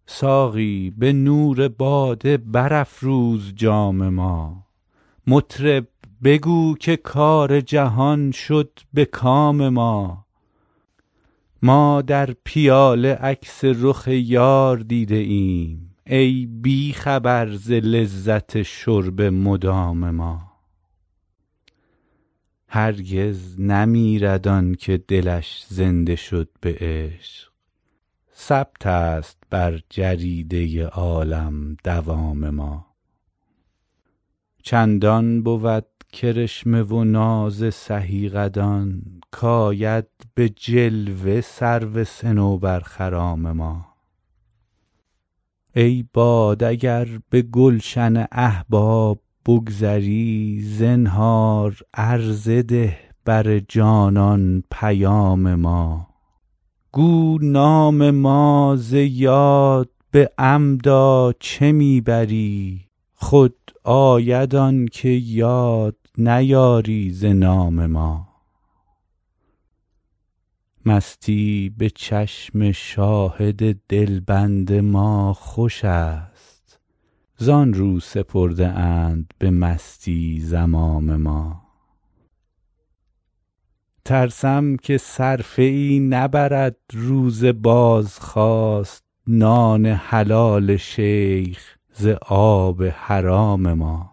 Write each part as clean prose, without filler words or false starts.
ساقی به نور باده برافروز جام ما. مطرب بگو که کار جهان شد به کام ما. ما در پیاله عکس رخ یار دیده ایم، ای بی خبر ز لذت شرب مدام ما. هرگز نمیرد آن که دلش زنده شد به عشق، ثبت است بر جریده عالم دوام ما. چندان بود کرشمه و ناز سهی قدان، کآید به جلوه سرو صنوبرخرام ما. ای باد اگر به گلشن احباب بگذری، زنهار عرضه ده بر جانان پیام ما. گو نام ما ز یاد به عمدا چه می بری، خود آید آن که یاد نیاری ز نام ما. مستی به چشم شاهد دلبند ما خوش است، زان رو سپرده اند به مستی زمام ما. ترسم که صرفه ای نبرد روز بازخواست، نان حلال شیخ ز آب حرام ما.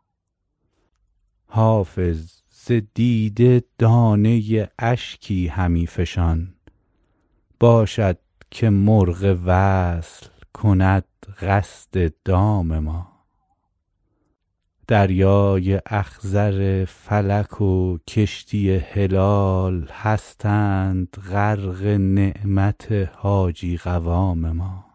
حافظ ز دیده دانه اشکی همی فشان، باشد که مرغ وصل کند قصد دام ما. دریای اخضر فلک و کشتی هلال هستند غرق نعمت حاجی قوام ما.